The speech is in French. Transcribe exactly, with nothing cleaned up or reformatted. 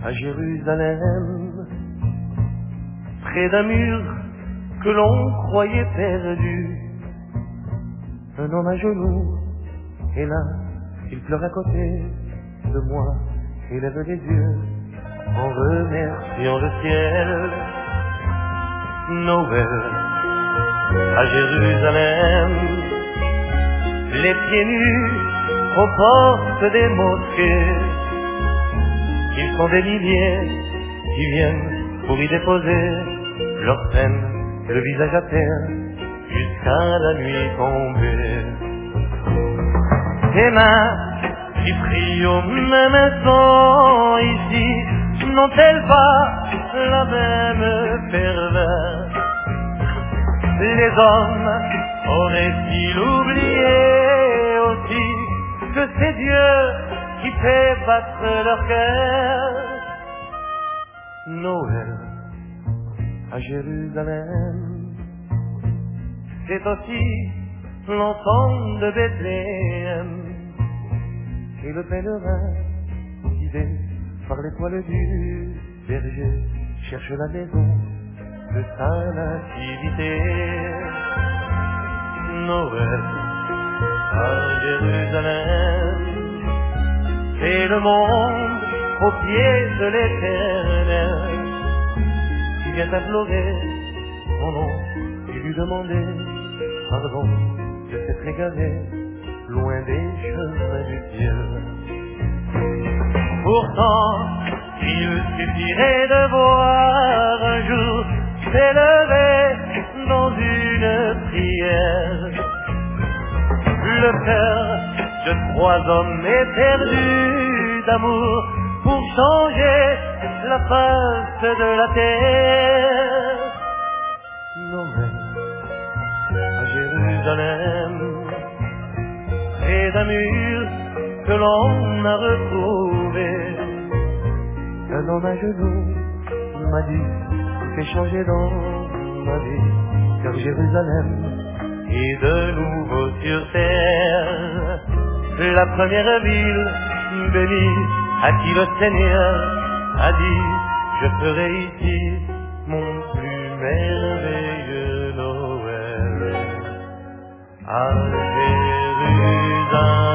à Jérusalem, près d'un mur que l'on croyait perdu. Un homme à genoux, et là, il pleure à côté de moi, et lève les yeux en remerciant le ciel. Noël à Jérusalem, les pieds nus aux portes des mosquées. Ils sont des milliers qui viennent pour y déposer leur peine, le visage à terre, jusqu'à la nuit tombée. Tes mains qui prient au même instant ici, n'ont-elles pas la même ferveur? Les hommes auraient-ils oublié aussi que c'est Dieu qui fait battre leur cœur? Noël à Jérusalem, c'est aussi l'enfant de Bethléem, et le pèlerin guidé par l'étoile du berger cherche la maison de sa nativité. Noël à Jérusalem, c'est le monde au pied de l'Éternel qui vient implorer mon nom et lui demander pardon de s'être égaré loin des chemins du ciel. Pourtant, il suffirait de voir un jour s'élever dans une prière le cœur de trois hommes éperdus d'amour pour changer la face de la terre. Noël à Jérusalem, près d'un mur que l'on a retrouvé, un homme à genoux m'a dit, fais changer dans ma vie, car Jérusalem est de nouveau sur terre, la première ville bénie à qui le Seigneur a dit, je ferai ici mon plus merveilleux Noël à Jérusalem.